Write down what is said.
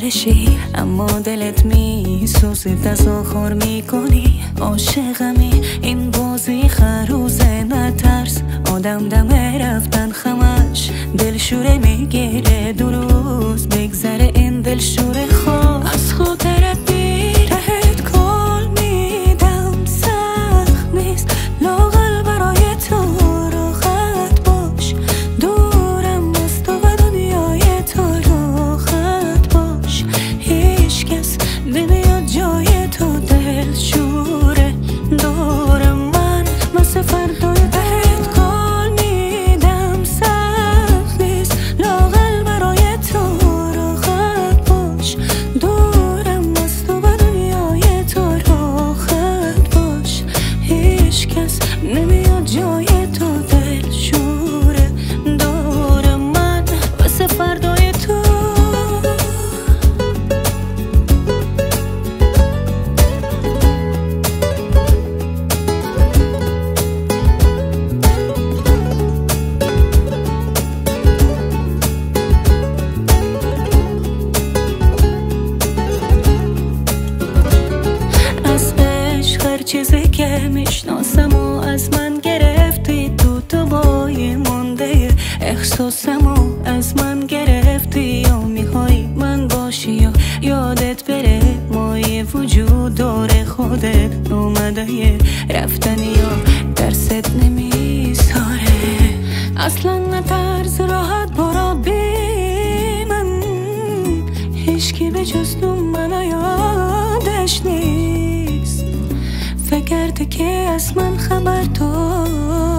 بشی اما دلت میسوزی تظاهر میکنی عاشقمی. این بازی خروزه نترس آدم دم رفتن خمش دلشوره میگیره دو روز بگذره این دلشوره خواه از خاطرت بیرهت کل میدم سخت نیست لاغل برای تو راحت باش دورم از تو و دنیای تو راحت باش هیچ کس نمیاد جای تو دلشوره دورم من مثل فردای بهت کل میدم سخت نیست لاغل برای تو راحت باش دورم از تو و دنیای تو راحت باش هیچ کس نمیاد جای تو دلشوره دورم من مثل فردای تو چیزی که میشناسم و از من گرفتی تو بای مونده احساسم و از من گرفتی یا میخوای من باشی یا یادت بره مای وجود داره خودت اومده رفتن یا درست نمیساره اصلا نترس راحت برو بی من هیچکی به جز تو منو یادش نیست فکرته که از من خبر تو